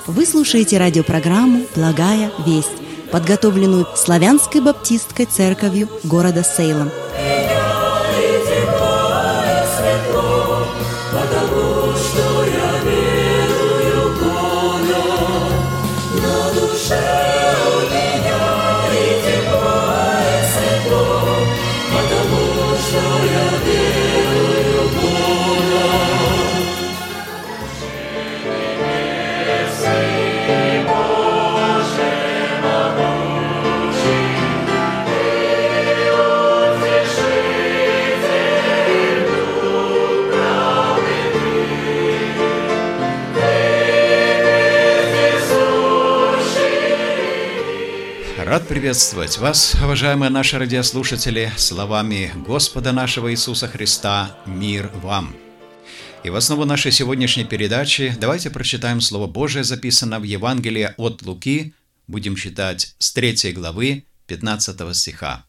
Вы слушаете радиопрограмму «Благая весть», подготовленную Славянской баптистской церковью города Сейлом. Рад приветствовать вас, уважаемые наши радиослушатели, словами Господа нашего Иисуса Христа «Мир вам». И в основу нашей сегодняшней передачи давайте прочитаем Слово Божие, записанное в Евангелии от Луки, будем читать с 3 главы 15 стиха.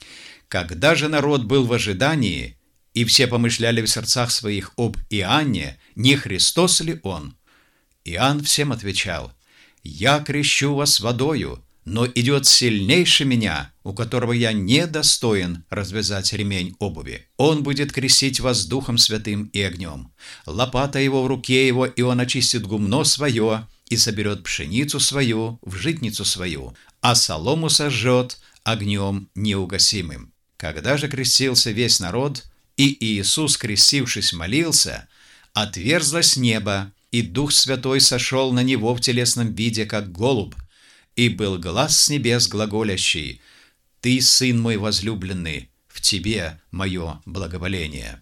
«Когда же народ был в ожидании, и все помышляли в сердцах своих об Иоанне, не Христос ли он? Иоанн всем отвечал: «Я крещу вас водою, но идет сильнейший меня, у которого я недостоин развязать ремень обуви. Он будет крестить вас Духом Святым и огнем. Лопата его в руке его, и он очистит гумно свое, и соберет пшеницу свою в житницу свою, а солому сожжет огнем неугасимым». Когда же крестился весь народ, и Иисус, крестившись, молился, отверзлось небо, и Дух Святой сошел на него в телесном виде, как голубь. И был глас с небес глаголящий: «Ты, Сын мой возлюбленный, в Тебе мое благоволение».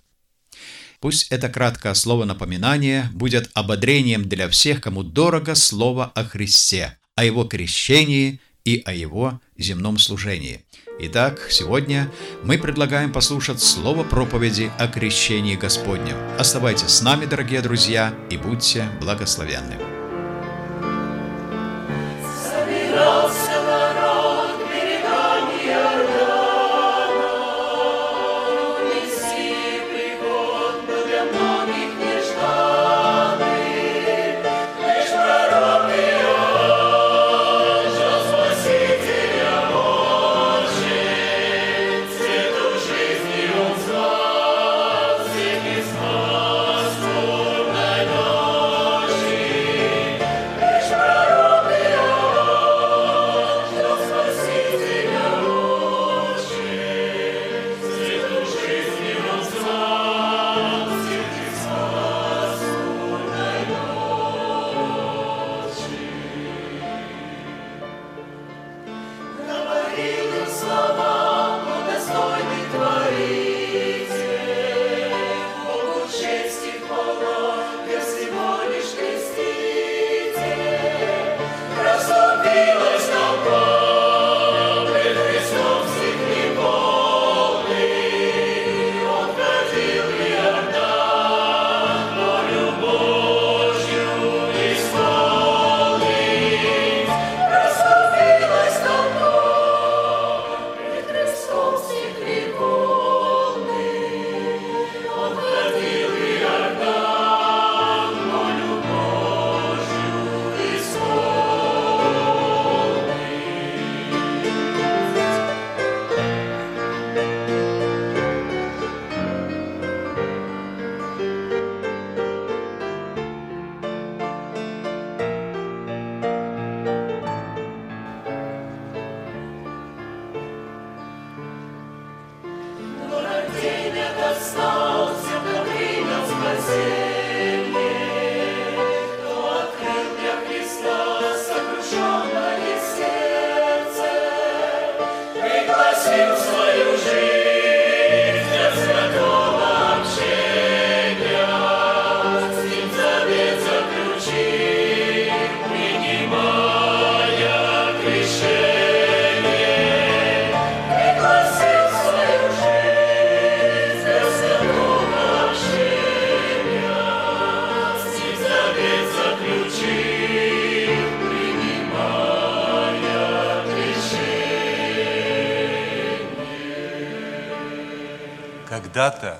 Пусть это краткое слово напоминания будет ободрением для всех, кому дорого слово о Христе, о Его крещении и о Его земном служении. Итак, сегодня мы предлагаем послушать слово проповеди о крещении Господнем. Оставайтесь с нами, дорогие друзья, и будьте благословенны. Собирался народ к берегам Иордана, Мессии приход был для многих нежданный, лишь пророк Иоанн ждал Спасителя Божий, цвету жизни он звал всех из нас бурной ночи, лишь пророк Когда-то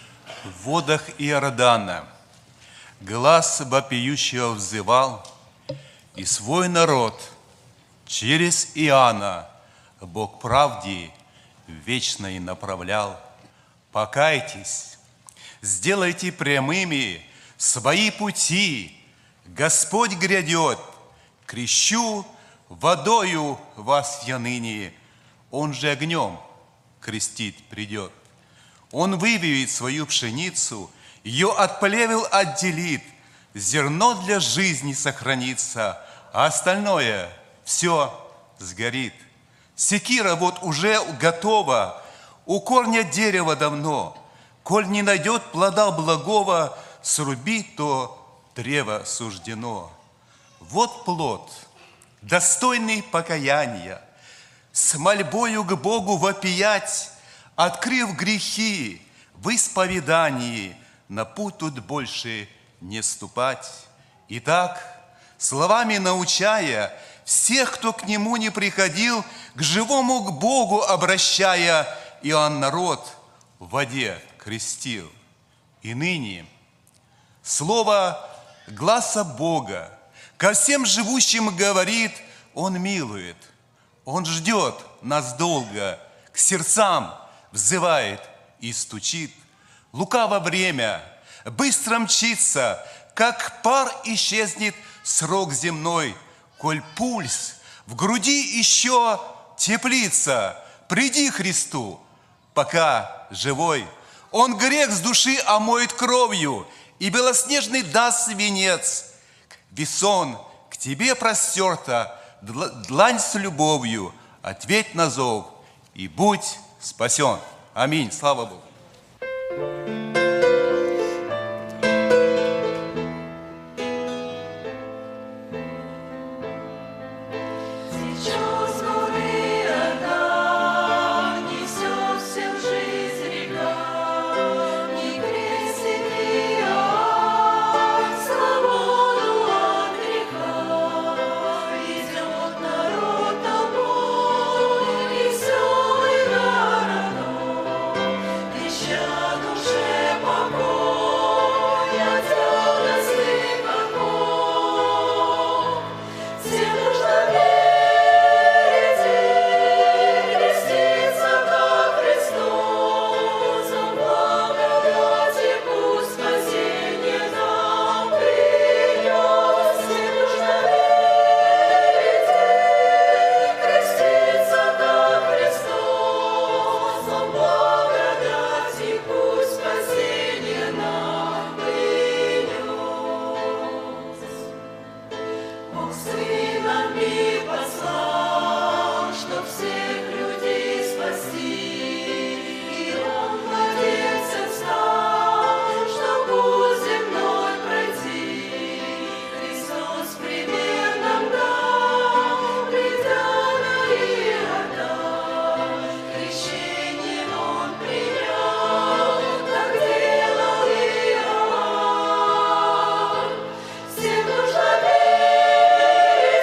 в водах Иордана глас вопиющего взывал: и свой народ через Иоанна Бог правде вечной направлял. Покайтесь, сделайте прямыми свои пути, Господь грядет, крещу водою вас я ныне, Он же огнем крестить придет. Он выбьет свою пшеницу, ее от плевел отделит, зерно для жизни сохранится, а остальное все сгорит. Секира вот уже готова, у корня дерева давно. Коль не найдет плода благого, срубить то древо суждено. Вот плод, достойный покаяния, с мольбою к Богу вопиять, открыв грехи в исповедании, на путь тут больше не ступать. Итак, словами научая всех, кто к Нему не приходил, к живому к Богу обращая, Иоанн народ в воде крестил. И ныне слово гласа Бога ко всем живущим говорит: Он милует, Он ждет нас долго, к сердцам взывает и стучит. Лукаво время быстро мчится, как пар исчезнет срок земной, коль пульс в груди еще теплится. Приди Христу, пока живой. Он грех с души омоет кровью, и белоснежный даст венец. Весон к тебе простерта, длань с любовью, ответь на зов, и будь спасен. Аминь. Слава Богу. Всем нужно верить.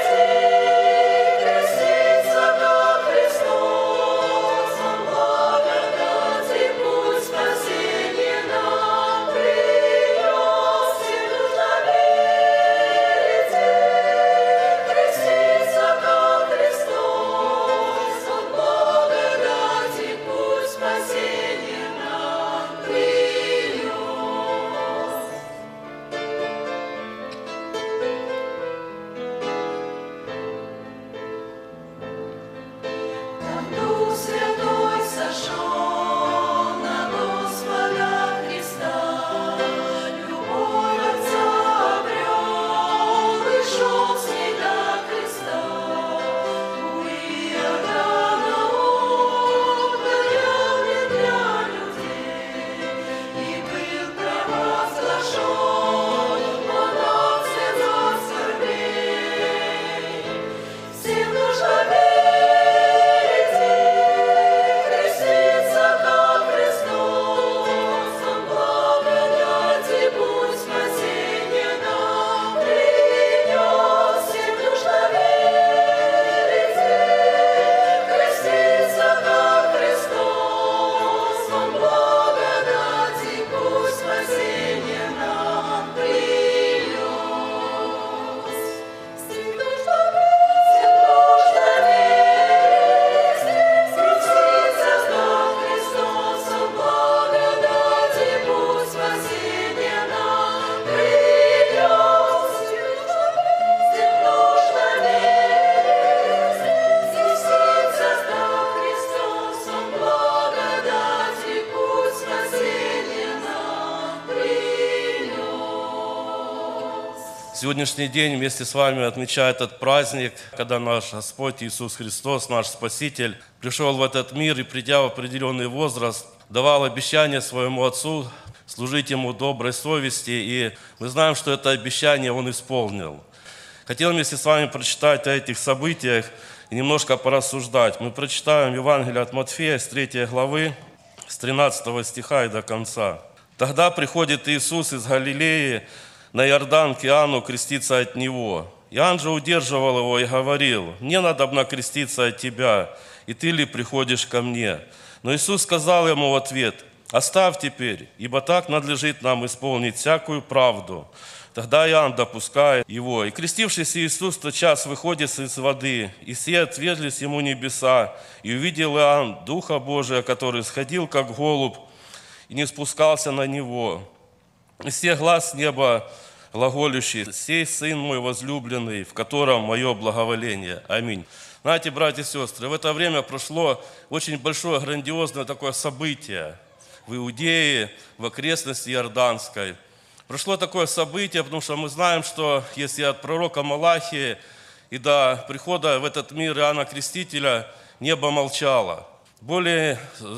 сегодняшний день вместе с вами отмечаю этот праздник, когда наш Господь Иисус Христос, наш Спаситель, пришел в этот мир и, придя в определенный возраст, давал обещание своему Отцу служить Ему доброй совести. И мы знаем, что это обещание Он исполнил. Хотел вместе с вами прочитать о этих событиях и немножко порассуждать. Мы прочитаем Евангелие от Матфея с 3 главы, с 13 стиха и до конца. «Тогда приходит Иисус из Галилеи на Иордан к Иоанну креститься от Него. Иоанн же удерживал его и говорил: «Мне надобно креститься от Тебя, и Ты ли приходишь ко мне?» Но Иисус сказал ему в ответ: «Оставь теперь, ибо так надлежит нам исполнить всякую правду». Тогда Иоанн допускает его. «И крестившийся Иисус тотчас выходит из воды, и все отверзлись ему небеса, и увидел Иоанн Духа Божия, который сходил, как голубь, и не спускался на него. И все глаз с неба глаголющий: «Сей Сын мой возлюбленный, в котором мое благоволение». Аминь. Знаете, братья и сестры, в это время прошло очень большое, грандиозное такое событие в Иудее, в окрестности Иорданской. Прошло такое событие, потому что мы знаем, что если от пророка Малахии и до прихода в этот мир Иоанна Крестителя небо молчало. Более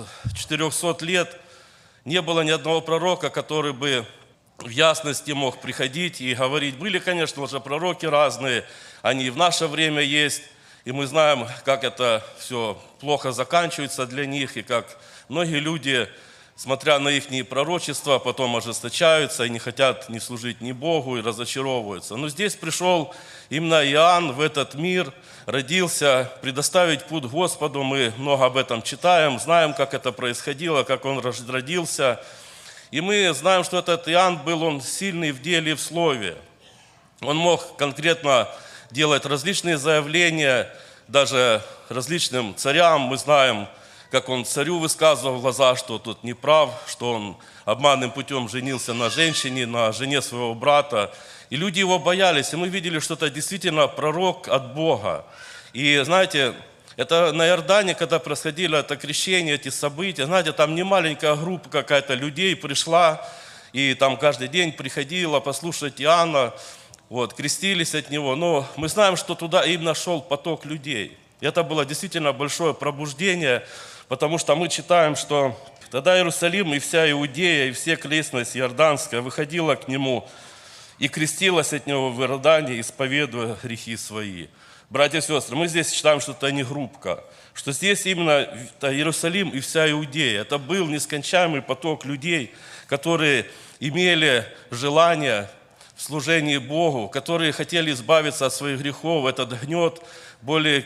400 лет не было ни одного пророка, который бы в ясности мог приходить и говорить. Были, конечно, лжепророки разные, они и в наше время есть, и мы знаем, как это все плохо заканчивается для них, и как многие люди, смотря на их пророчества, потом ожесточаются и не хотят ни служить ни Богу, и разочаровываются. Но здесь пришел именно Иоанн в этот мир, родился, предоставить путь Господу. Мы много об этом читаем, знаем, как это происходило, как он родился. И мы знаем, что этот Иоанн был, он сильный в деле и в слове. Он мог конкретно делать различные заявления, даже различным царям. Мы знаем, как он царю высказывал в глаза, что тут не прав, что он обманным путем женился на женщине, на жене своего брата. И люди его боялись, и мы видели, что это действительно пророк от Бога. И знаете, это на Иордане, когда происходило это крещение, эти события, знаете, там не маленькая группа какая-то людей пришла, и там каждый день приходила послушать Иоанна, крестились от него. Но мы знаем, что туда именно шел поток людей. И это было действительно большое пробуждение, потому что мы читаем, что тогда Иерусалим и вся Иудея, и вся окрестность Иорданская выходила к нему и крестилась от него в Иордане, исповедуя грехи свои. Братья и сестры, мы здесь читаем, что это не группка, что здесь именно Иерусалим и вся Иудея. Это был нескончаемый поток людей, которые имели желание в служении Богу, которые хотели избавиться от своих грехов. Этот гнет, более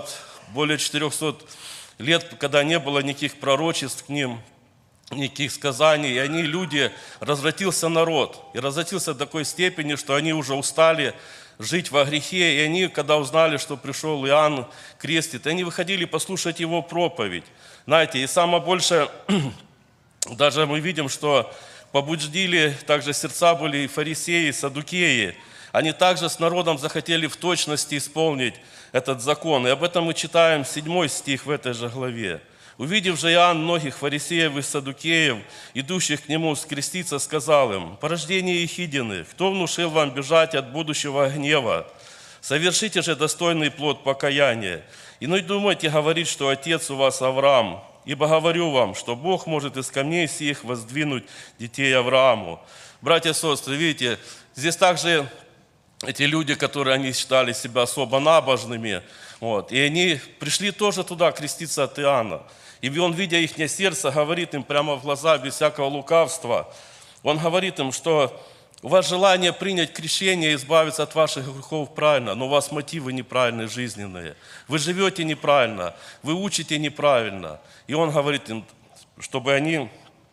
400 лет, когда не было никаких пророчеств к ним, никаких сказаний, и они, люди, развратился народ. И развратился до такой степени, что они уже устали жить во грехе. И они, когда узнали, что пришел Иоанн крестит, они выходили послушать его проповедь. Знаете, и самое большее, даже мы видим, что побудили также сердца были и фарисеи, и саддукеи. Они также с народом захотели в точности исполнить этот закон. И об этом мы читаем 7 стих в этой же главе. «Увидев же Иоанн многих фарисеев и саддукеев, идущих к нему скреститься, сказал им: порождение Ехидины, кто внушил вам бежать от будущего гнева? Совершите же достойный плод покаяния. И не думайте говорить, что отец у вас Авраам, ибо говорю вам, что Бог может из камней сих воздвинуть детей Аврааму». Братья и сестры, видите, здесь также эти люди, которые они считали себя особо набожными, и они пришли тоже туда креститься от Иоанна. И он, видя их сердце, говорит им прямо в глаза, без всякого лукавства, он говорит им, что у вас желание принять крещение, избавиться от ваших грехов правильно, но у вас мотивы неправильные, жизненные. Вы живете неправильно, вы учите неправильно. И он говорит им, чтобы они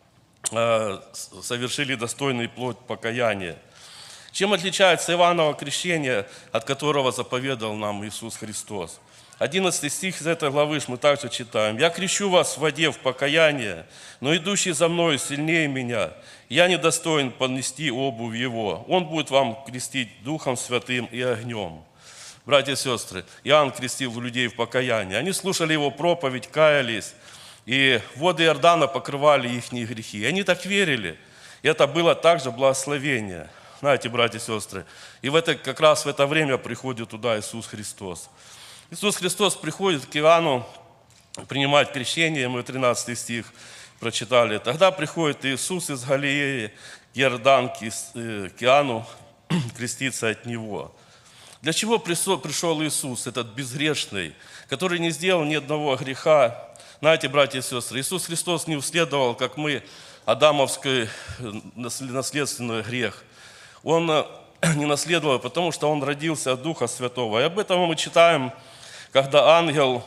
совершили достойный плод покаяния. Чем отличается Иоанново крещение, от которого заповедал нам Иисус Христос? 11 стих из этой главы мы также читаем. «Я крещу вас в воде в покаяние, но идущий за мною сильнее меня. Я недостоин понести обувь его. Он будет вам крестить Духом Святым и огнем». Братья и сестры, Иоанн крестил людей в покаянии. Они слушали его проповедь, каялись, и воды Иордана покрывали их грехи. И они так верили. И это было также благословение. Знаете, братья и сестры, и как раз в это время приходит туда Иисус Христос. Иисус Христос приходит к Иоанну принимать крещение, мы 13 стих прочитали. Тогда приходит Иисус из Галилеи, Иордан, к Иоанну креститься от Него. Для чего пришел Иисус, этот безгрешный, который не сделал ни одного греха? Знаете, братья и сестры, Иисус Христос не унаследовал, как мы, адамовский наследственный грех. Он не наследовал, потому что Он родился от Духа Святого. И об этом мы читаем, когда ангел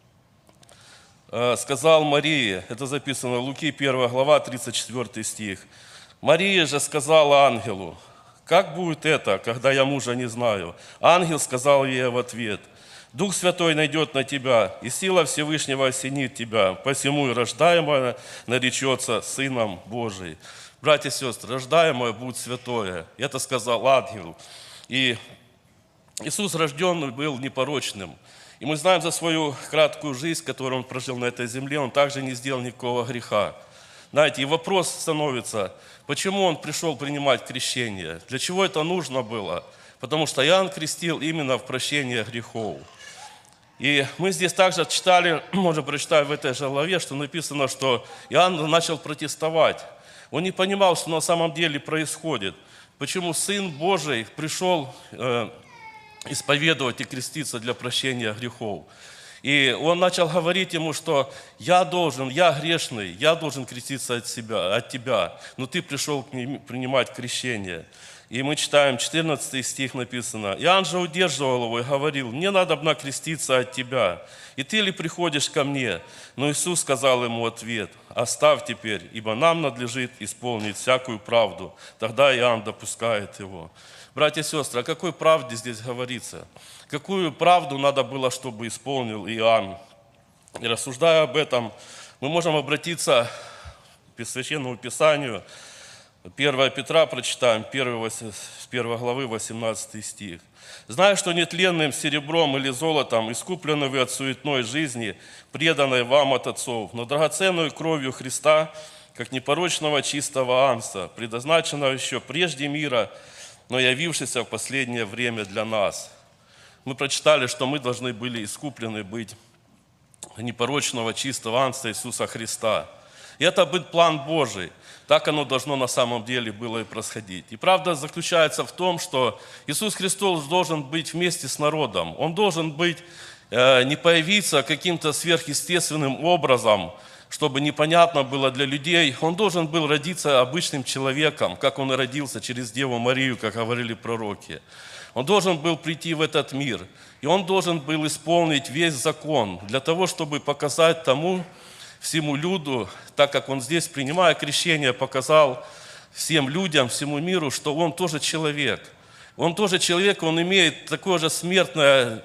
сказал Марии, это записано в Луки 1 глава, 34 стих. Мария же сказала ангелу: «Как будет это, когда я мужа не знаю?» Ангел сказал ей в ответ: «Дух Святой найдет на тебя, и сила Всевышнего осенит тебя, посему и рождаемое наречется Сыном Божиим». Братья и сестры, рождаемое будет святое. Это сказал ангел. И Иисус рожденный был непорочным. И мы знаем за свою краткую жизнь, которую Он прожил на этой земле, Он также не сделал никакого греха. Знаете, и вопрос становится, почему Он пришел принимать крещение? Для чего это нужно было? Потому что Иоанн крестил именно в прощение грехов. И мы здесь также читали, можно прочитать в этой же главе, что написано, что Иоанн начал протестовать. Он не понимал, что на самом деле происходит. Почему Сын Божий пришел исповедовать и креститься для прощения грехов. И он начал говорить ему, что я грешный, я должен креститься от тебя, но ты пришел принимать крещение. И мы читаем, 14 стих написано: «Иоанн же удерживал его и говорил: мне надобно креститься от тебя, и ты ли приходишь ко мне?» Но Иисус сказал ему в ответ: «Оставь теперь, ибо нам надлежит исполнить всякую правду». Тогда Иоанн допускает его. Братья и сестры, о какой правде здесь говорится? Какую правду надо было, чтобы исполнил Иоанн? И рассуждая об этом, мы можем обратиться к Священному Писанию. 1 Петра прочитаем, 1 главы, 18 стих. «Зная, что нетленным серебром или золотом искуплены вы от суетной жизни, преданной вам от отцов, но драгоценную кровью Христа, как непорочного чистого агнца, предназначенного еще прежде мира, но явившийся в последнее время для нас». Мы прочитали, что мы должны были искуплены быть непорочного чистого агнца Иисуса Христа. И это был план Божий. Так оно должно на самом деле было и происходить. И правда заключается в том, что Иисус Христос должен быть вместе с народом. Он должен быть, не появиться каким-то сверхъестественным образом, чтобы непонятно было для людей. Он должен был родиться обычным человеком, как Он и родился через Деву Марию, как говорили пророки. Он должен был прийти в этот мир. И Он должен был исполнить весь закон для того, чтобы показать всему люду, так как Он здесь, принимая крещение, показал всем людям, всему миру, что Он тоже человек. Он тоже человек, Он имеет такое же смертное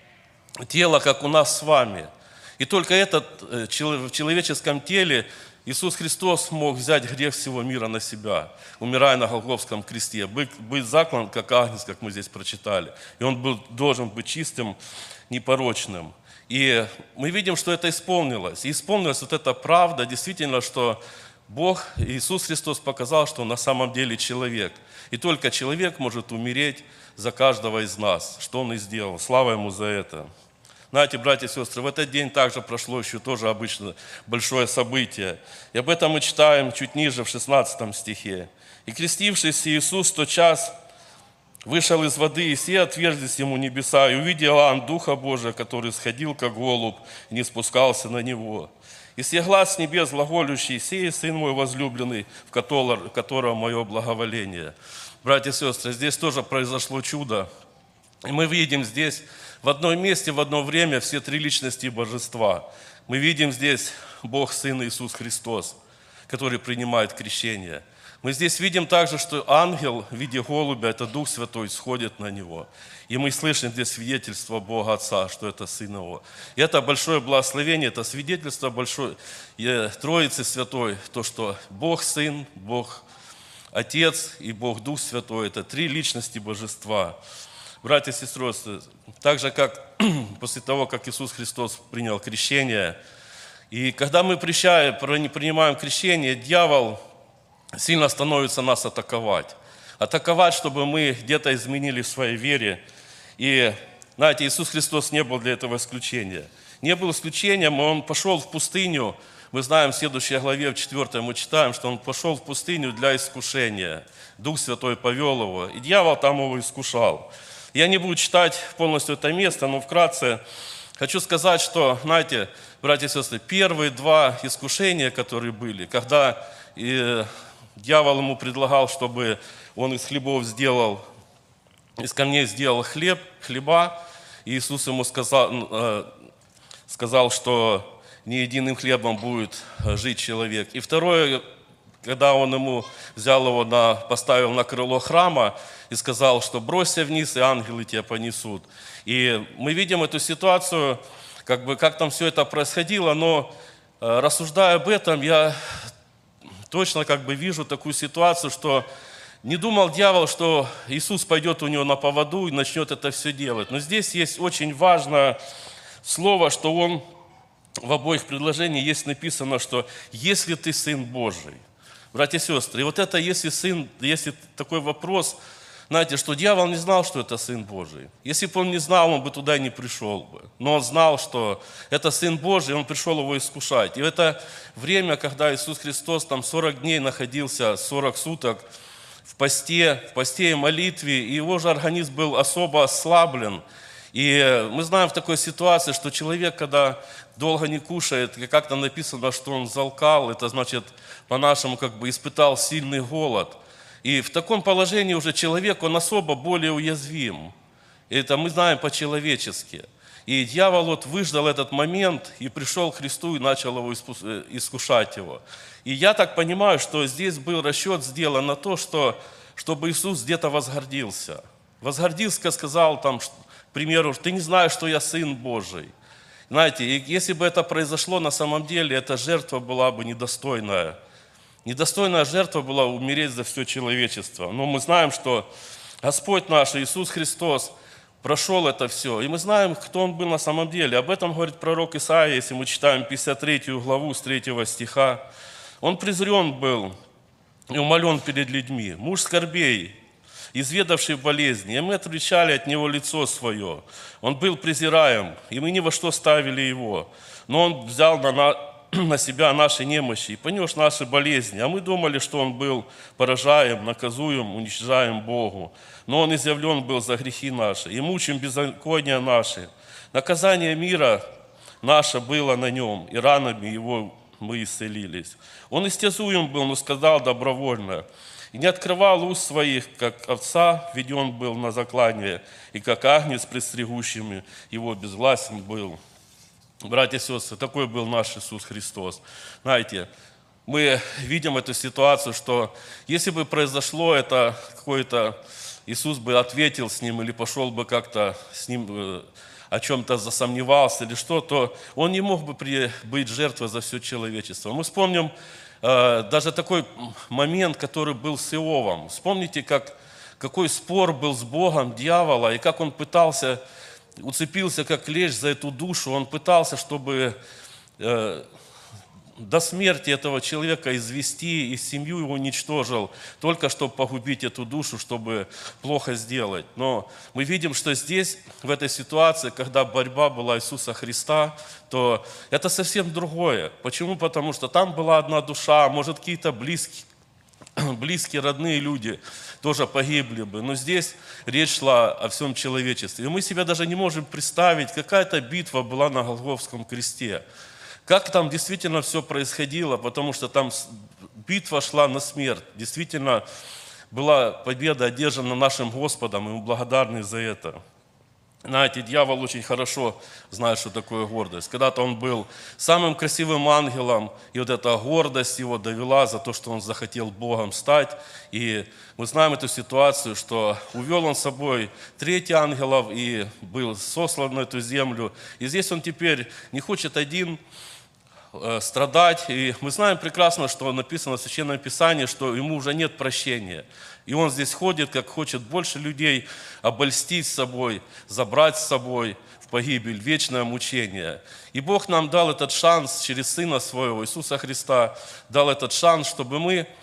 тело, как у нас с вами. И только в человеческом теле Иисус Христос мог взять грех всего мира на себя, умирая на Голгофском кресте, быть заклан, как агнец, как мы здесь прочитали. И Он должен быть чистым, непорочным. И мы видим, что это исполнилось. И исполнилась вот эта правда, действительно, что Бог, Иисус Христос показал, что Он на самом деле человек. И только человек может умереть за каждого из нас, что Он и сделал. Слава Ему за это. Знаете, братья и сестры, в этот день также прошло еще тоже обычно большое событие. И об этом мы читаем чуть ниже, в 16 стихе. «И крестившийся Иисус тотчас вышел из воды, и все отверзлись Ему небеса, и увидел Иоанн Духа Божия, который сходил, как голубь, и не спускался на Него. И сей глас с небес глаголющий: сей Сын мой возлюбленный, в котором мое благоволение». Братья и сестры, здесь тоже произошло чудо. И мы видим здесь в одном месте, в одно время все три личности Божества. Мы видим здесь Бог, Сын Иисус Христос, который принимает крещение. Мы здесь видим также, что ангел в виде голубя, это Дух Святой, сходит на него. И мы слышим здесь свидетельство Бога Отца, что это Сын Его. И это большое благословение, это свидетельство большой Троицы Святой, то, что Бог Сын, Бог Отец и Бог Дух Святой – это три личности Божества. Братья и сестры, так же, как после того, как Иисус Христос принял крещение, и когда мы принимаем крещение, дьявол сильно становится нас атаковать. атаковать, чтобы мы где-то изменили в своей вере. И, знаете, Иисус Христос не был для этого исключения. Не был исключением, Он пошел в пустыню. Мы знаем, в следующей главе, в 4 мы читаем, что Он пошел в пустыню для искушения. Дух Святой повел Его, и дьявол там Его искушал. Я не буду читать полностью это место, но вкратце хочу сказать, что, знаете, братья и сестры, первые два искушения, которые были, когда дьявол ему предлагал, чтобы он из хлебов сделал, из камней сделал хлеба, и Иисус ему сказал, что не единым хлебом будет жить человек. И второе, когда он ему взял его, поставил на крыло храма и сказал, что бросься вниз, и ангелы тебя понесут. И мы видим эту ситуацию, как там все это происходило, но рассуждая об этом, я точно вижу такую ситуацию, что не думал дьявол, что Иисус пойдет у него на поводу и начнет это все делать. Но здесь есть очень важное слово, что он в обоих предложениях есть написано, что «если ты Сын Божий». Братья и сестры, и вот это если такой вопрос, знаете, что дьявол не знал, что это Сын Божий. Если бы он не знал, он бы туда не пришел бы. Но он знал, что это Сын Божий, и он пришел его искушать. И в это время, когда Иисус Христос там 40 дней находился, 40 суток в посте и молитве, и его же организм был особо ослаблен. И мы знаем в такой ситуации, что человек, когда долго не кушает, как там написано, что он залкал, это значит, по-нашему, испытал сильный голод. И в таком положении уже человек, он особо более уязвим. Это мы знаем по-человечески. И дьявол выждал этот момент и пришел к Христу и начал его искушать его. И я так понимаю, что здесь был расчет сделан на то, чтобы Иисус где-то возгордился. Возгордился, сказал там, к примеру, ты не знаешь, что я Сын Божий. Знаете, и если бы это произошло на самом деле, эта жертва была бы недостойная. Недостойная жертва была умереть за все человечество. Но мы знаем, что Господь наш, Иисус Христос, прошел это все. И мы знаем, кто Он был на самом деле. Об этом говорит пророк Исаия, если мы читаем 53 главу с 3 стиха. Он презрен был и умолен перед людьми. Муж скорбей, изведавший болезни, и мы отречали от Него лицо свое. Он был презираем, и мы ни во что ставили Его. Но Он взял на себя наши немощи и понес наши болезни. А мы думали, что Он был поражаем, наказуем, уничижаем Богу. Но Он изъявлен был за грехи наши, и мучим беззакония наши. Наказание мира наше было на Нем, и ранами Его мы исцелились. Он истязуем был, но сказал добровольно. И не открывал уст своих, как овца веден был на заклание, и как агнец пред стригущими его безгласен был. Братья и сестры, такой был наш Иисус Христос. Знаете, мы видим эту ситуацию, что если бы произошло это какое-то, Иисус бы ответил с ним или пошел бы как-то с ним о чем-то засомневался или что, то он не мог бы быть жертвой за все человечество. Мы вспомним даже такой момент, который был с Иовом. Вспомните, какой спор был с Богом дьявола, и как он пытался, уцепился как клещ за эту душу, он пытался, чтобы до смерти этого человека извести, и семью его уничтожил, только чтобы погубить эту душу, чтобы плохо сделать. Но мы видим, что здесь, в этой ситуации, когда борьба была Иисуса Христа, то это совсем другое. Почему? Потому что там была одна душа, может, какие-то близкие, родные люди тоже погибли бы. Но здесь речь шла о всем человечестве. И мы себе даже не можем представить, какая-то битва была на Голгофском кресте. Как там действительно все происходило, потому что там битва шла на смерть. Действительно была победа одержана нашим Господом, и мы благодарны за это. Знаете, дьявол очень хорошо знает, что такое гордость. Когда-то он был самым красивым ангелом, и вот эта гордость его довела за то, что он захотел Богом стать. И мы знаем эту ситуацию, что увел он с собой 3 ангелов и был сослан на эту землю. И здесь он теперь не хочет один страдать. И мы знаем прекрасно, что написано в Священном Писании, что ему уже нет прощения. И он здесь ходит, как хочет больше людей обольстить с собой, забрать с собой в погибель, вечное мучение. И Бог нам дал этот шанс через Сына Своего, Иисуса Христа, дал этот шанс, чтобы мы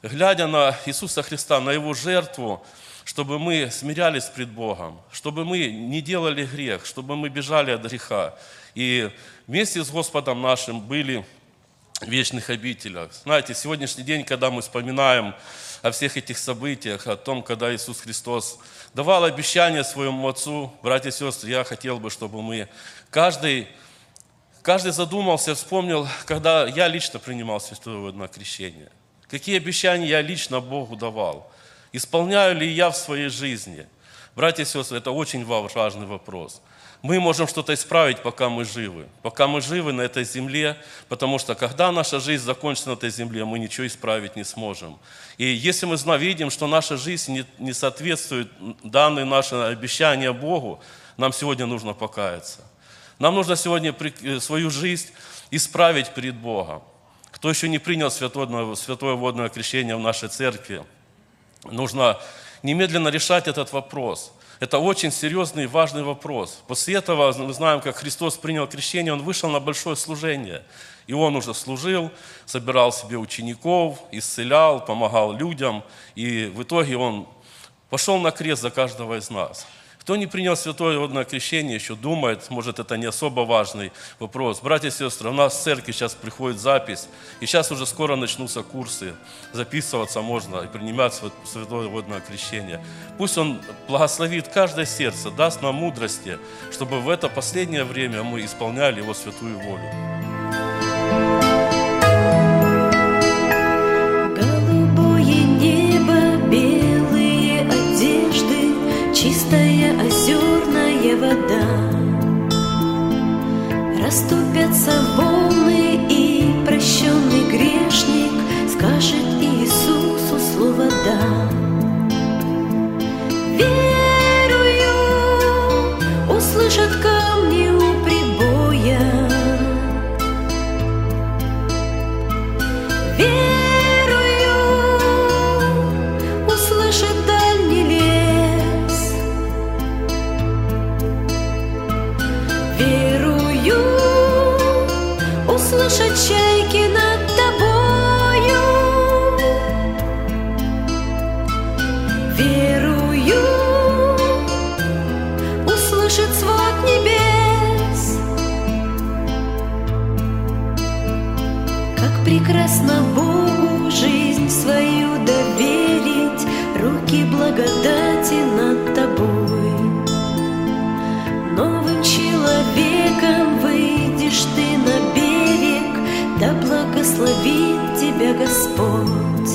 глядя на Иисуса Христа, на Его жертву, чтобы мы смирялись пред Богом, чтобы мы не делали грех, чтобы мы бежали от греха. И вместе с Господом нашим были в вечных обителях. Знаете, сегодняшний день, когда мы вспоминаем о всех этих событиях, о том, когда Иисус Христос давал обещание своему Отцу, братья и сестры, я хотел бы, чтобы мы, каждый задумался, вспомнил, когда я лично принимал Святое Водное Крещение. Какие обещания я лично Богу давал? Исполняю ли я в своей жизни? Братья и сестры, это очень важный вопрос. Мы можем что-то исправить, пока мы живы. Пока мы живы на этой земле, потому что когда наша жизнь закончится на этой земле, мы ничего исправить не сможем. И если мы видим, что наша жизнь не соответствует данным нашим обещаниям Богу, нам сегодня нужно покаяться. Нам нужно сегодня свою жизнь исправить перед Богом. Кто еще не принял Святое Водное Крещение в нашей церкви, нужно немедленно решать этот вопрос. Это очень серьезный и важный вопрос. После этого мы знаем, как Христос принял крещение, Он вышел на большое служение. И Он уже служил, собирал себе учеников, исцелял, помогал людям. И в итоге Он пошел на крест за каждого из нас. Кто не принял Святое Водное Крещение, еще думает, может, это не особо важный вопрос. Братья и сестры, у нас в церкви сейчас приходит запись, и сейчас уже скоро начнутся курсы. Записываться можно и принимать Святое Водное Крещение. Пусть Он благословит каждое сердце, даст нам мудрости, чтобы в это последнее время мы исполняли Его святую волю. Голубое небо, белые одежды, чистая озерная вода. Расступятся волны, и прощенный грешник скажет Иисусу слово «да». Верую, услышат камни у прибоя. Верую, услышит дальний лес. Верую, услышат чайки над тобою. Верую, услышит свод небес. Как прекрасно Богу жизнь свою доверить, руки благодати над тобой. Новым человеком выйдешь ты на берег, да благословит тебя Господь.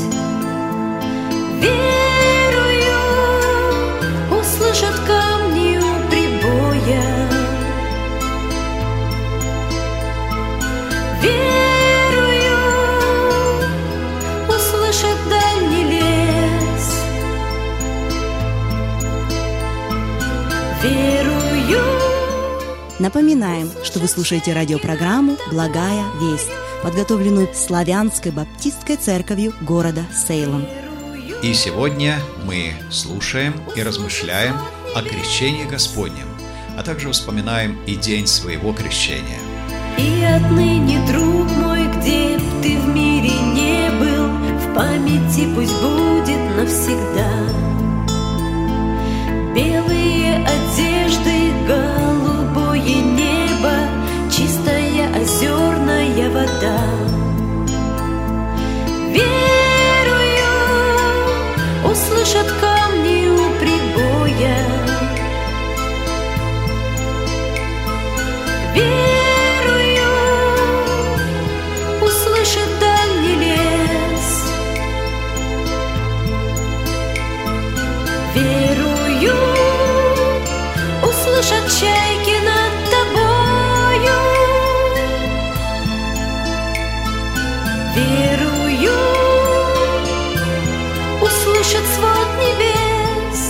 Верую, услышат камни у прибоя. Верую, услышат дальний лес. Верую. Напоминаем, что вы слушаете радиопрограмму «Благая весть», подготовленную Славянской Баптистской церковью города Сейлом. И сегодня мы слушаем и размышляем о крещении Господнем, а также вспоминаем и день своего крещения. И отныне, друг мой, где б ты в мире не был, в памяти пусть будет навсегда. Белые одежды, голубое небо, чистая озерная вода. Верую, услышат камни у прибоя. Верую, услышит дальний лес. Верую, услышат чайки над тобою. Верую, услышит свод небес.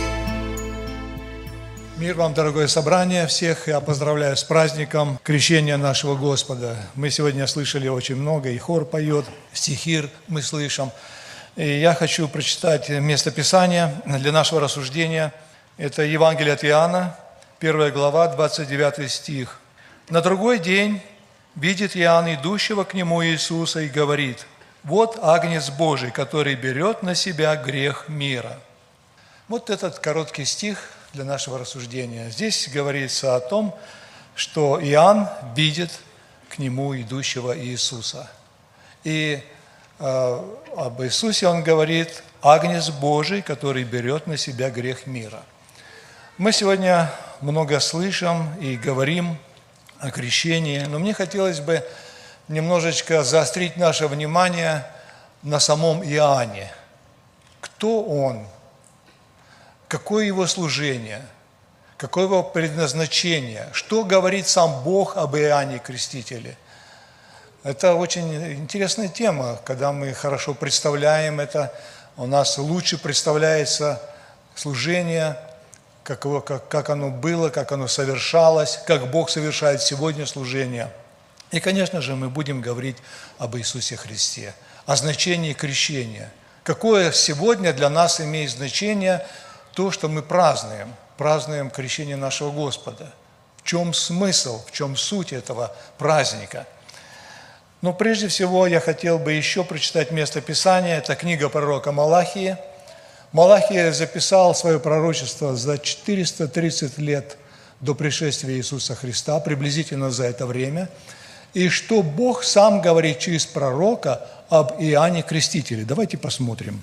Мир вам, дорогое собрание, всех я поздравляю с праздником крещения нашего Господа. Мы сегодня слышали очень много, и хор поет, стихир мы слышим. И я хочу прочитать местописание для нашего рассуждения. Это Евангелие от Иоанна, 1 глава, 29 стих. «На другой день видит Иоанн идущего к нему Иисуса и говорит: Вот Агнец Божий, который берет на себя грех мира». Вот этот короткий стих для нашего рассуждения. Здесь говорится о том, что Иоанн видит к нему идущего Иисуса. И об Иисусе он говорит: «Агнец Божий, который берет на себя грех мира». Мы сегодня много слышим и говорим о крещении, но мне хотелось бы немножечко заострить наше внимание на самом Иоанне. Кто он? Какое его служение? Какое его предназначение? Что говорит сам Бог об Иоанне Крестителе? Это очень интересная тема. Когда мы хорошо представляем это, у нас лучше представляется служение, как оно было, как оно совершалось, как Бог совершает сегодня служение. И, конечно же, мы будем говорить об Иисусе Христе, о значении крещения. Какое сегодня для нас имеет значение то, что мы празднуем крещение нашего Господа. В чем смысл, в чем суть этого праздника? Но прежде всего я хотел бы еще прочитать место Писания. Это книга пророка Малахии. Малахия записал свое пророчество за 430 лет до пришествия Иисуса Христа, приблизительно за это время. И что Бог сам говорит через пророка об Иоанне Крестителе. Давайте посмотрим.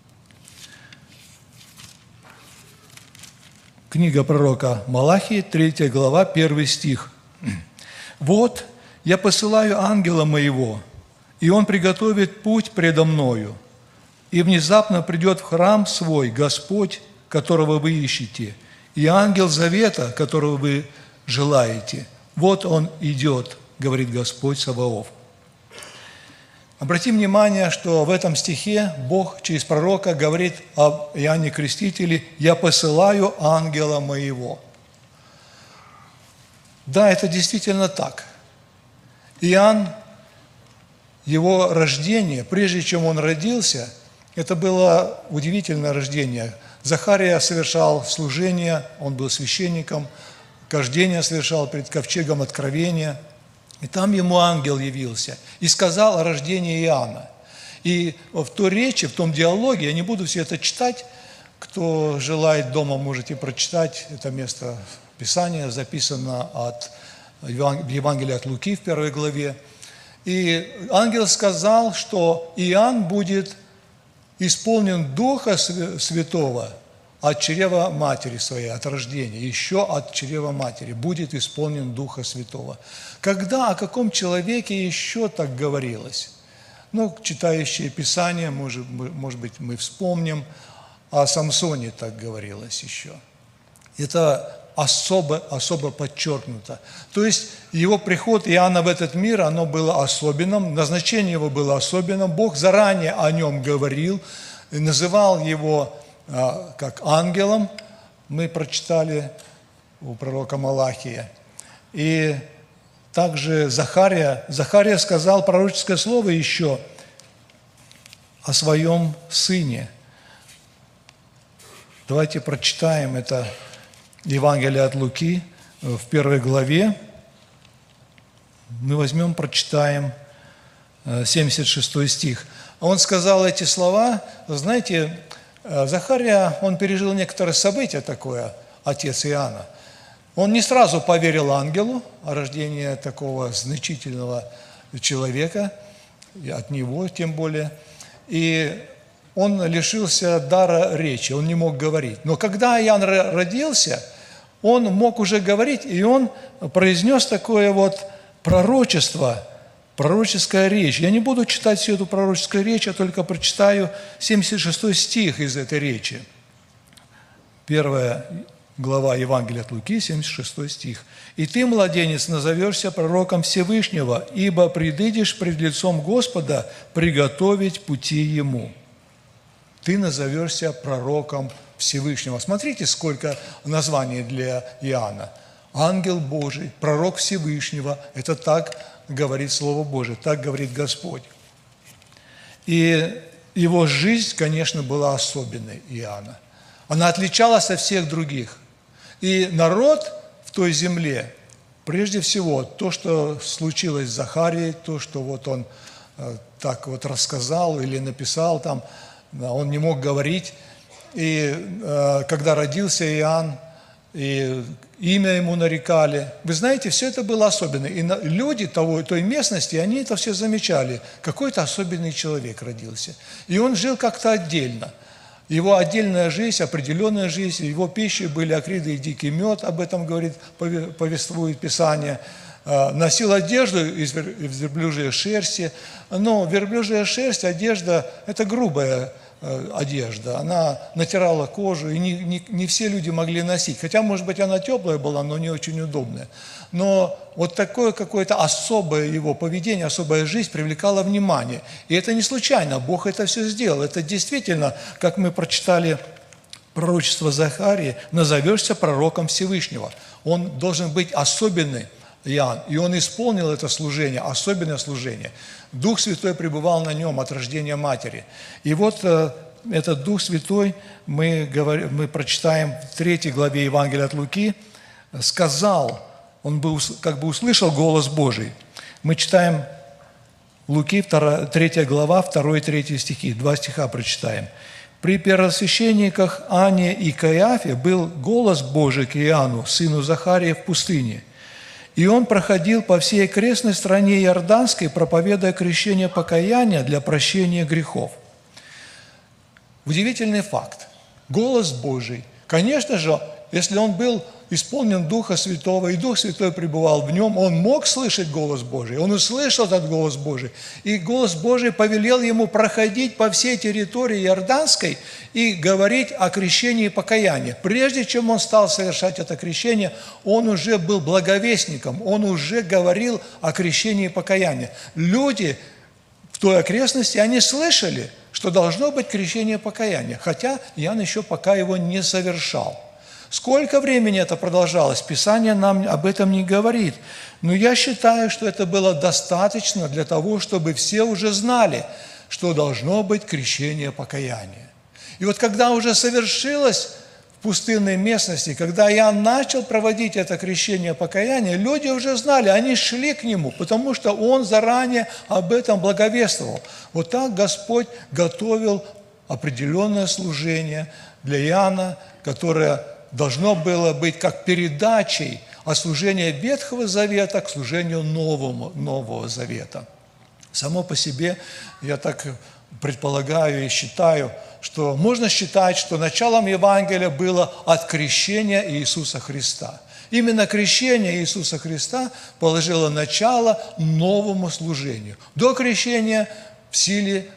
Книга пророка Малахии, 3 глава, 1 стих. «Вот я посылаю ангела моего, и он приготовит путь предо мною, и внезапно придет в храм свой Господь, которого вы ищете, и ангел завета, которого вы желаете. Вот он идет, говорит Господь Саваоф». Обратим внимание, что в этом стихе Бог через пророка говорит об Иоанне Крестителе: «Я посылаю ангела моего». Да, это действительно так. Иоанн, его рождение, прежде чем он родился, это было удивительное рождение. Захария совершал служение, он был священником, кождение совершал перед ковчегом откровения. И там ему ангел явился и сказал о рождении Иоанна. И в той речи, в том диалоге, я не буду все это читать, кто желает дома, можете прочитать, это место Писания записано в Евангелии от Луки в 1 главе. И ангел сказал, что Иоанн будет исполнен Духа Святого от чрева матери своей, от рождения, еще от чрева матери, будет исполнен Духа Святого. Когда, о каком человеке еще так говорилось? Ну, читающие Писание, может быть, мы вспомним, о Самсоне так говорилось еще. Это особо подчеркнуто. То есть его приход Иоанна в этот мир, оно было особенным, назначение его было особенным. Бог заранее о нем говорил, называл его как ангелом. Мы прочитали у пророка Малахия. И также Захария сказал пророческое слово еще о своем сыне. Давайте прочитаем это Евангелие от Луки в 1 главе. Мы возьмем, прочитаем 76 стих. Он сказал эти слова, знаете, Захария, он пережил некоторое событие такое, отец Иоанна. Он не сразу поверил ангелу о рождении такого значительного человека, от него тем более, и он лишился дара речи, он не мог говорить. Но когда Иоанн родился, он мог уже говорить, и он произнес такое вот пророчество, пророческая речь. Я не буду читать всю эту пророческую речь, я только прочитаю 76 стих из этой речи. 1 глава Евангелия от Луки, 76 стих. «И ты, младенец, назовешься пророком Всевышнего, ибо предыдешь пред лицом Господа приготовить пути Ему». Ты назовешься пророком Всевышнего. Смотрите, сколько названий для Иоанна. Ангел Божий, пророк Всевышнего. Это так говорит Слово Божие, так говорит Господь. И его жизнь, конечно, была особенной, Иоанна. Она отличалась от всех других. И народ в той земле, прежде всего, то, что случилось с Захарией, то, что вот он так вот рассказал или написал там, он не мог говорить. И когда родился Иоанн, и имя ему нарекали. Вы знаете, все это было особенно. И люди той местности, они это все замечали. Какой-то особенный человек родился. И он жил как-то отдельно. Его отдельная жизнь, определенная жизнь, его пищей были акриды и дикий мед, об этом говорит, повествует Писание. Носил одежду из верблюжьей шерсти. Но верблюжья шерсть, одежда, это грубая одежда, она натирала кожу, и не все люди могли носить. Хотя, может быть, она теплая была, но не очень удобная. Но вот такое какое-то особое его поведение, особая жизнь привлекала внимание. И это не случайно, Бог это все сделал. Это действительно, как мы прочитали пророчество Захарии, назовешься пророком Всевышнего. Он должен быть особенный, Иоанн, и он исполнил это служение, особенное служение. Дух Святой пребывал на нем от рождения матери. И вот этот Дух Святой, мы прочитаем в 3 главе Евангелия от Луки, сказал, он как бы услышал голос Божий. Мы читаем Луки, 3 глава, 2 и 3 стихи, 2 стиха прочитаем. «При первосвященниках Анне и Каиафе был голос Божий к Иоанну, сыну Захария, в пустыне. И он проходил по всей окрестной стране Иорданской, проповедуя крещение покаяния для прощения грехов». Удивительный факт. Голос Божий. Конечно же, если он был исполнен Духа Святого, и Дух Святой пребывал в нем, он мог слышать голос Божий, он услышал этот голос Божий. И голос Божий повелел ему проходить по всей территории Иорданской и говорить о крещении и покаянии. Прежде чем он стал совершать это крещение, он уже был благовестником, он уже говорил о крещении и покаянии. Люди в той окрестности, они слышали, что должно быть крещение и покаяние, хотя Иоанн еще пока его не совершал. Сколько времени это продолжалось, Писание нам об этом не говорит. Но я считаю, что это было достаточно для того, чтобы все уже знали, что должно быть крещение покаяния. И вот когда уже совершилось в пустынной местности, когда Иоанн начал проводить это крещение покаяния, люди уже знали, они шли к нему, потому что он заранее об этом благовествовал. Вот так Господь готовил определенное служение для Иоанна, которое должно было быть как передачей от служения Ветхого Завета к служению Нового Завета. Само по себе, я так предполагаю и считаю, что можно считать, что началом Евангелия было от крещения Иисуса Христа. Именно крещение Иисуса Христа положило начало новому служению. До крещения в силе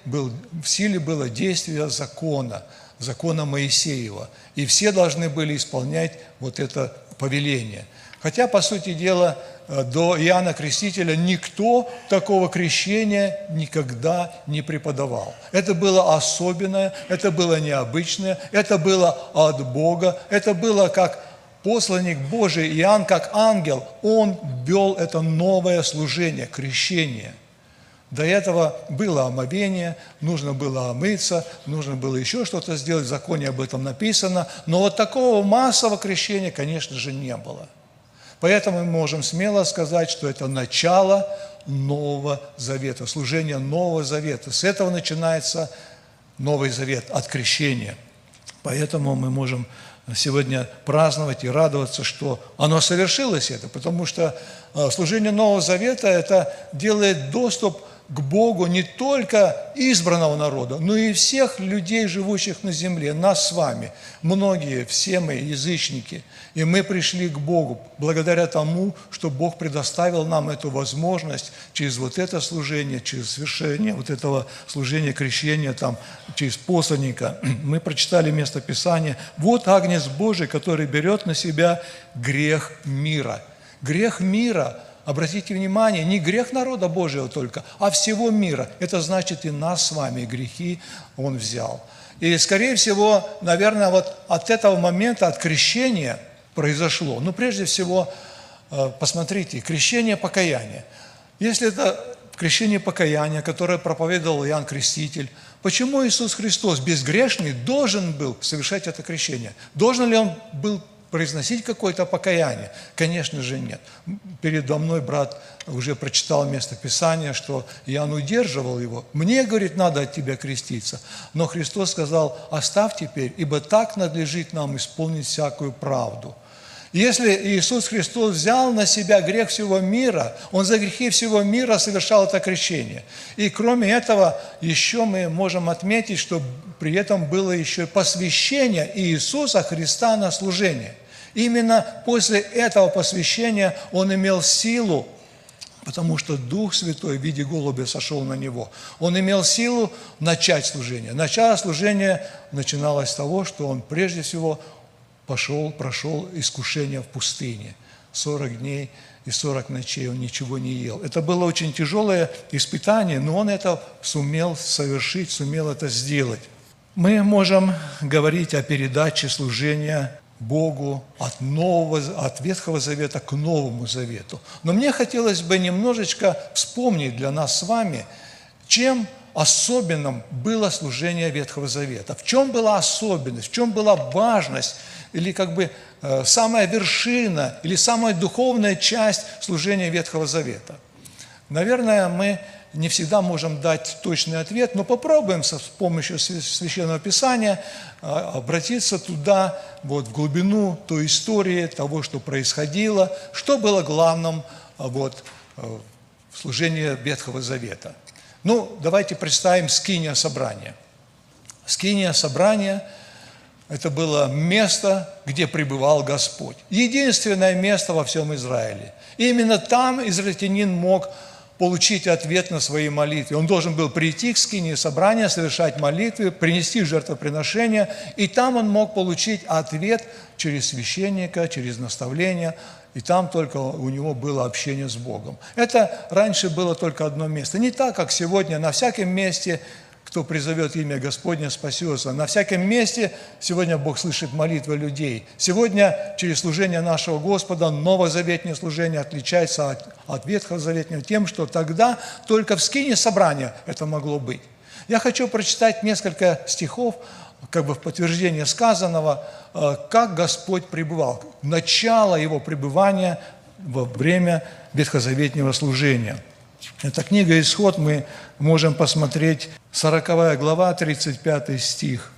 было действие закона Моисеева. И все должны были исполнять вот это повеление. Хотя, по сути дела, до Иоанна Крестителя никто такого крещения никогда не преподавал. Это было особенное, это было необычное, это было от Бога, это было как посланник Божий, Иоанн как ангел, он вел это новое служение, крещение. До этого было омовение, нужно было омыться, нужно было еще что-то сделать, в законе об этом написано, но вот такого массового крещения, конечно же, не было. Поэтому мы можем смело сказать, что это начало Нового Завета, служение Нового Завета. С этого начинается Новый Завет, от крещения. Поэтому мы можем сегодня праздновать и радоваться, что оно совершилось, потому что служение Нового Завета – это делает доступ к Богу не только избранного народа, но и всех людей, живущих на земле, нас с вами. Многие, все мы язычники, и мы пришли к Богу благодаря тому, что Бог предоставил нам эту возможность через вот это служение, через совершение вот этого служения, крещения, через посланника. Мы прочитали место Писания: «Вот Агнец Божий, который берет на себя грех мира». Грех мира, обратите внимание, не грех народа Божьего только, а всего мира. Это значит, и нас с вами грехи Он взял. И, скорее всего, наверное, вот от этого момента, от крещения произошло. Но прежде всего, посмотрите, крещение покаяния. Если это крещение покаяния, которое проповедовал Иоанн Креститель, почему Иисус Христос, безгрешный, должен был совершать это крещение? Должен ли Он был произносить какое-то покаяние? Конечно же нет. Передо мной брат уже прочитал место Писания, что Иоанн удерживал его. Мне, говорит, надо от тебя креститься. Но Христос сказал: оставь теперь, ибо так надлежит нам исполнить всякую правду. Если Иисус Христос взял на себя грех всего мира, Он за грехи всего мира совершал это крещение. И кроме этого, еще мы можем отметить, что при этом было еще посвящение Иисуса Христа на служение. Именно после этого посвящения Он имел силу, потому что Дух Святой в виде голубя сошел на Него. Он имел силу начать служение. Начало служения начиналось с того, что Он прежде всего прошел искушение в пустыне. 40 дней и 40 ночей он ничего не ел. Это было очень тяжелое испытание, но он это сумел совершить, сумел это сделать. Мы можем говорить о передаче служения Богу от Ветхого Завета к Новому Завету. Но мне хотелось бы немножечко вспомнить для нас с вами, чем особенным было служение Ветхого Завета. В чем была особенность, в чем была важность, или самая вершина, или самая духовная часть служения Ветхого Завета. Наверное, мы не всегда можем дать точный ответ, но попробуем с помощью Священного Писания обратиться туда, в глубину той истории, того, что происходило, что было главным в служении Ветхого Завета. Давайте представим скиния собрания. Скиния собрания – это было место, где пребывал Господь. Единственное место во всем Израиле. И именно там израильтянин мог получить ответ на свои молитвы. Он должен был прийти к скинии собрания, совершать молитвы, принести жертвоприношения, и там он мог получить ответ через священника, через наставление, и там только у него было общение с Богом. Это раньше было только одно место. Не так, как сегодня, на всяком месте, кто призовет имя Господне, спасется. На всяком месте сегодня Бог слышит молитвы людей. Сегодня через служение нашего Господа новозаветное служение отличается от ветхозаветного тем, что тогда только в скинии собрания это могло быть. Я хочу прочитать несколько стихов, в подтверждение сказанного, как Господь пребывал, начало Его пребывания во время ветхозаветного служения. Это книга «Исход», мы можем посмотреть, 40 глава, 35 стих.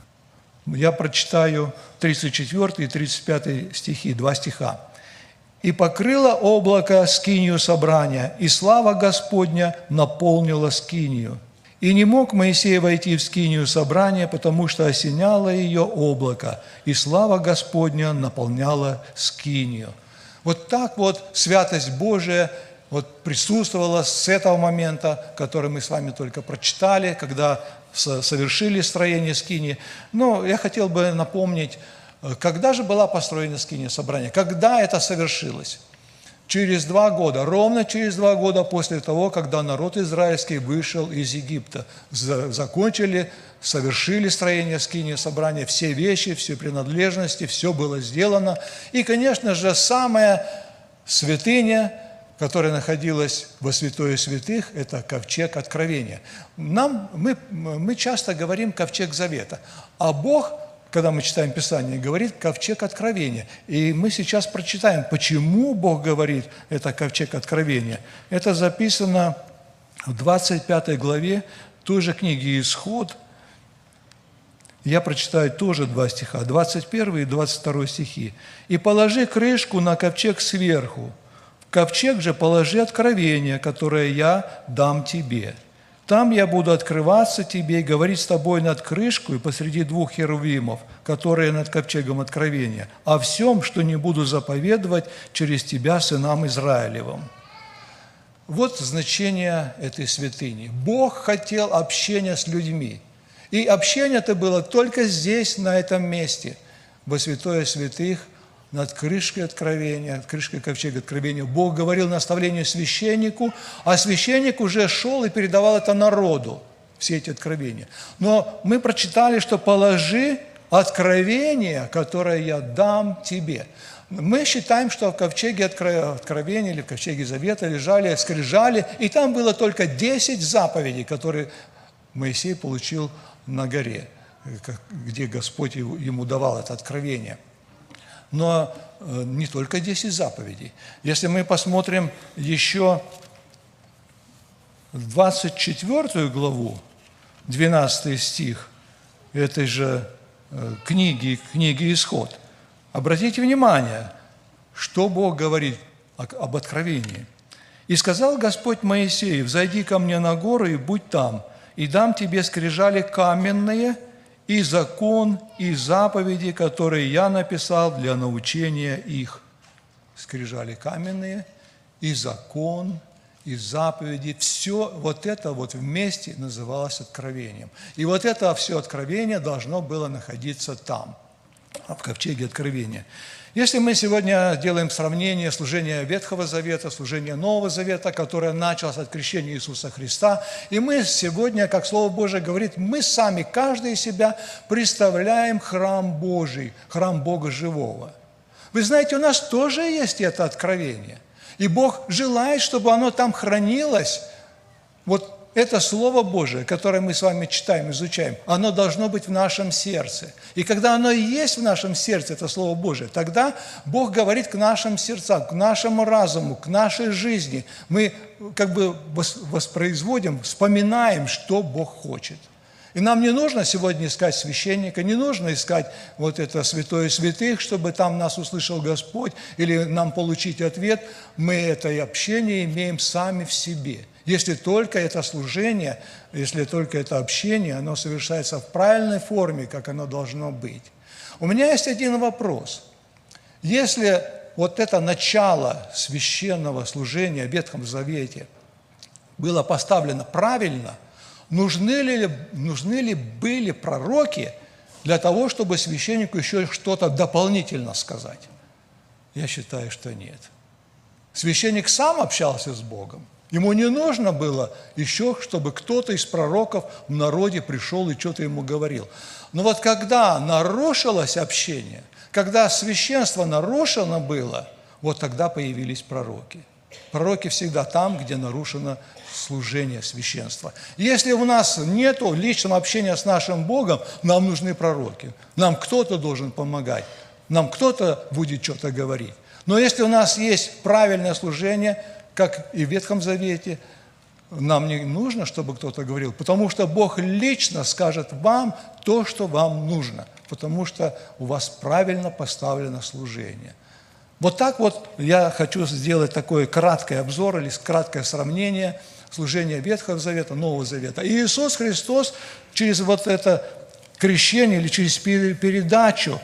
Я прочитаю 34 и 35 стихи, 2 стиха. «И покрыло облако скинию собрания, и слава Господня наполнила скинию. И не мог Моисей войти в скинию собрания, потому что осеняло ее облако, и слава Господня наполняла скинию». Вот так святость Божия присутствовала с этого момента, который мы с вами только прочитали, когда совершили строение скинии. Но я хотел бы напомнить, когда же была построена скиния собрания, когда это совершилось? Через 2 года, ровно через 2 года после того, когда народ израильский вышел из Египта, закончили, совершили строение скинии собрания, все вещи, все принадлежности, все было сделано. И, конечно же, самая святыня, которая находилась во святое святых, это ковчег откровения. Мы часто говорим ковчег завета, а Бог, когда мы читаем Писание, говорит ковчег откровения. И мы сейчас прочитаем, почему Бог говорит это ковчег откровения. Это записано в 25 главе той же книги «Исход». Я прочитаю тоже 2 стиха, 21 и 22 стихи. «И положи крышку на ковчег сверху, в ковчег же положи откровение, которое я дам тебе. Там я буду открываться тебе и говорить с тобой над крышкой посреди 2 херувимов, которые над ковчегом откровения, о всем, что не буду заповедовать через тебя сынам Израилевым». Вот значение этой святыни. Бог хотел общения с людьми. И общение это было только здесь, на этом месте, во святое святых, над крышкой откровения, крышкой ковчега откровения. Бог говорил наставление священнику, а священник уже шел и передавал это народу, все эти откровения. Но мы прочитали, что положи откровение, которое я дам тебе. Мы считаем, что в ковчеге откровения или в ковчеге завета лежали скрижали, и там было только 10 заповедей, которые Моисей получил на горе, где Господь ему давал это откровение. Но не только 10 заповедей. Если мы посмотрим еще 24 главу, 12 стих этой же книги «Исход», обратите внимание, что Бог говорит об откровении. «И сказал Господь Моисею: взойди ко мне на гору и будь там, и дам тебе скрижали каменные, и закон, и заповеди, которые я написал для научения их». Скрижали каменные, и закон, и заповеди. Все вот это вот вместе называлось откровением. И вот это все откровение должно было находиться там, в ковчеге откровения. Если мы сегодня делаем сравнение служения Ветхого Завета, служения Нового Завета, которое началось от крещения Иисуса Христа, и мы сегодня, как Слово Божие говорит, мы сами, каждый из себя, представляем храм Божий, храм Бога живого. Вы знаете, у нас тоже есть это откровение. И Бог желает, чтобы оно там хранилось. Вот это Слово Божие, которое мы с вами читаем, изучаем, оно должно быть в нашем сердце. И когда оно есть в нашем сердце, это Слово Божие, тогда Бог говорит к нашим сердцам, к нашему разуму, к нашей жизни. Мы как бы воспроизводим, вспоминаем, что Бог хочет. И нам не нужно сегодня искать священника, не нужно искать вот это святое святых, чтобы там нас услышал Господь, или нам получить ответ. Мы это общение имеем сами в себе. Если только это служение, если только это общение, оно совершается в правильной форме, как оно должно быть. У меня есть один вопрос. Если вот это начало священного служения в Ветхом Завете было поставлено правильно, нужны ли были пророки для того, чтобы священнику еще что-то дополнительно сказать? Я считаю, что нет. Священник сам общался с Богом. Ему не нужно было еще, чтобы кто-то из пророков в народе пришел и что-то ему говорил. Но вот когда нарушилось общение, когда священство нарушено было, вот тогда появились пророки. Пророки всегда там, где нарушено служение священства. Если у нас нет личного общения с нашим Богом, нам нужны пророки. Нам кто-то должен помогать, нам кто-то будет что-то говорить. Но если у нас есть правильное служение, как и в Ветхом Завете, нам не нужно, чтобы кто-то говорил, потому что Бог лично скажет вам то, что вам нужно, потому что у вас правильно поставлено служение. Вот так вот я хочу сделать такой краткий обзор или краткое сравнение служения Ветхого Завета, Нового Завета. И Иисус Христос через вот это крещение или через передачу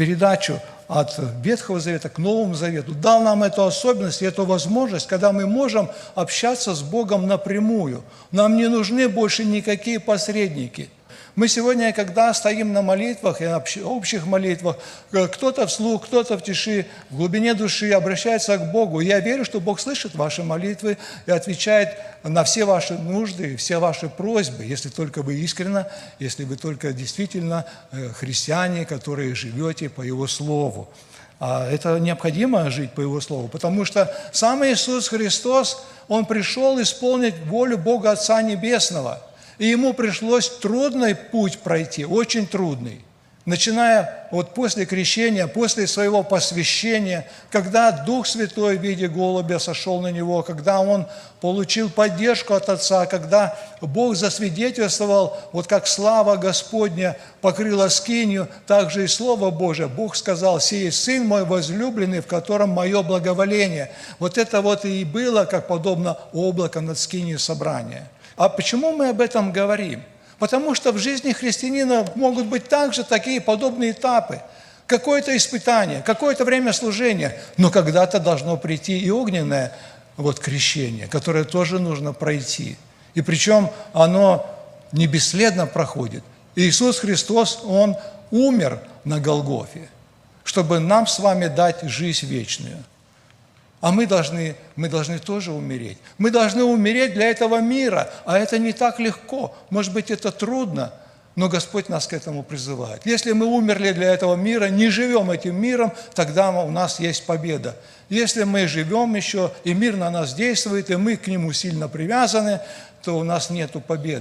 от Ветхого Завета к Новому Завету дал нам эту особенность и эту возможность, когда мы можем общаться с Богом напрямую. Нам не нужны больше никакие посредники. Мы сегодня, когда стоим на молитвах и общих молитвах, кто-то вслух, кто-то в тиши, в глубине души обращается к Богу. Я верю, что Бог слышит ваши молитвы и отвечает на все ваши нужды, все ваши просьбы, если только вы искренне, если вы только действительно христиане, которые живете по Его Слову. А это необходимо жить по Его Слову, потому что сам Иисус Христос, Он пришел исполнить волю Бога Отца Небесного. И ему пришлось трудный путь пройти, очень трудный. Начиная вот после крещения, после своего посвящения, когда Дух Святой в виде голубя сошел на него, когда он получил поддержку от Отца, когда Бог засвидетельствовал, вот как слава Господня покрыла скинию, так же и Слово Божие. Бог сказал: «Сей Сын мой возлюбленный, в котором мое благоволение». Вот это вот и было, как подобно облаку над скинией собрания. А почему мы об этом говорим? Потому что в жизни христианина могут быть также такие подобные этапы. Какое-то испытание, какое-то время служения, но когда-то должно прийти и огненное вот крещение, которое тоже нужно пройти. И причем оно не бесследно проходит. Иисус Христос, Он умер на Голгофе, чтобы нам с вами дать жизнь вечную. А мы должны тоже умереть. Мы должны умереть для этого мира, а это не так легко. Может быть, это трудно, но Господь нас к этому призывает. Если мы умерли для этого мира, не живем этим миром, тогда у нас есть победа. Если мы живем еще, и мир на нас действует, и мы к нему сильно привязаны, то у нас нет победы.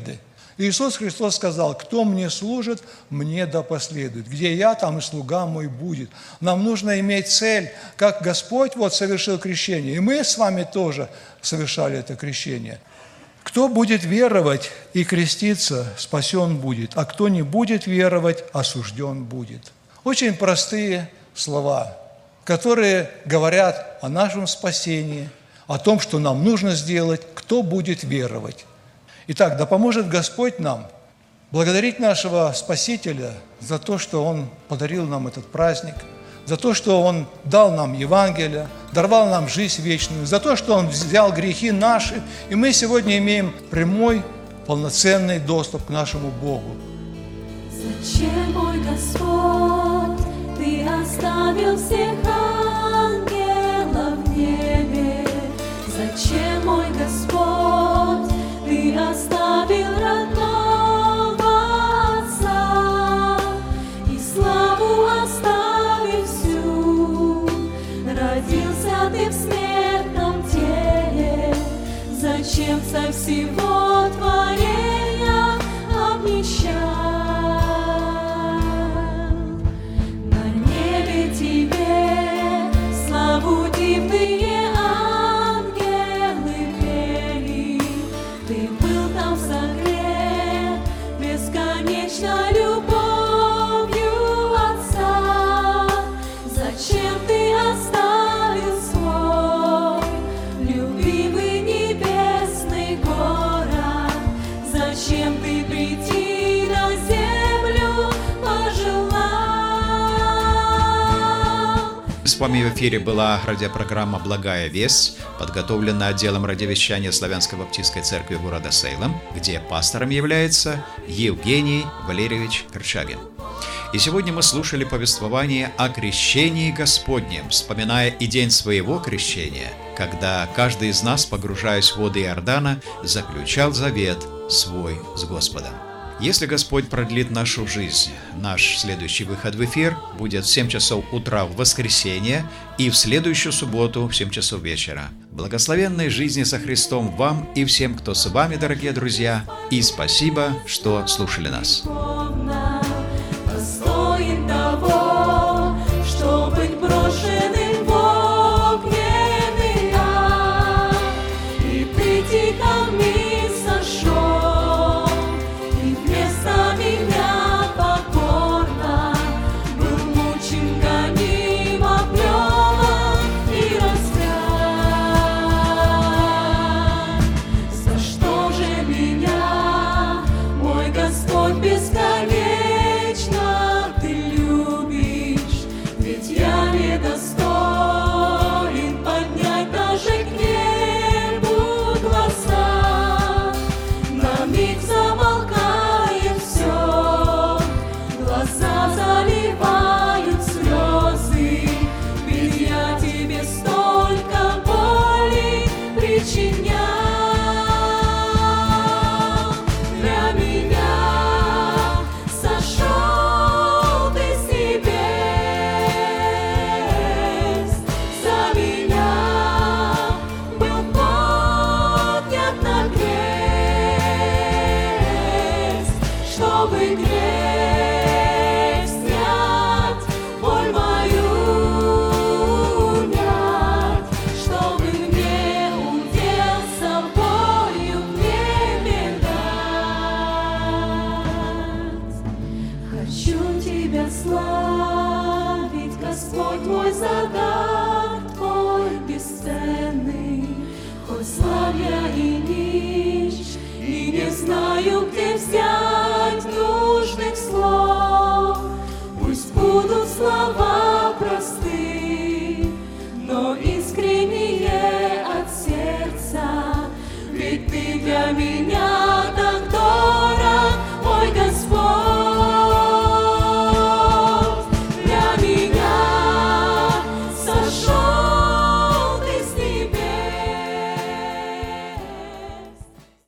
Иисус Христос сказал: кто мне служит, мне да последует. Где я, там и слуга мой будет. Нам нужно иметь цель, как Господь вот совершил крещение, и мы с вами тоже совершали это крещение. Кто будет веровать и креститься, спасен будет, а кто не будет веровать, осужден будет. Очень простые слова, которые говорят о нашем спасении, о том, что нам нужно сделать, кто будет веровать. Итак, да поможет Господь нам благодарить нашего Спасителя за то, что Он подарил нам этот праздник, за то, что Он дал нам Евангелие, даровал нам жизнь вечную, за то, что Он взял грехи наши, и мы сегодня имеем прямой, полноценный доступ к нашему Богу. Зачем, мой Господь, Ты оставил всех ангелов в небе? Зачем, мой Господь, Ты оставил родного Отца и славу оставив всю? Родился Ты в смертном теле, зачем со всего творения обнищал? На небе Тебе славу дивные ангелы пели. Ты был там согрет бесконечной любовью Отца. Зачем Ты оставил свой любимый небесный город? Зачем Ты прийти на землю пожелал? С вами в эфире была радиопрограмма «Благая весть», подготовленная отделом радиовещания Славянской Баптистской Церкви города Сейлом, где пастором является Евгений Валерьевич Корчагин. И сегодня мы слушали повествование о крещении Господнем, вспоминая и день своего крещения, когда каждый из нас, погружаясь в воды Иордана, заключал завет свой с Господом. Если Господь продлит нашу жизнь, наш следующий выход в эфир будет в 7 часов утра в воскресенье и в следующую субботу в 7 часов вечера. Благословенной жизни со Христом вам и всем, кто с вами, дорогие друзья, и спасибо, что слушали нас.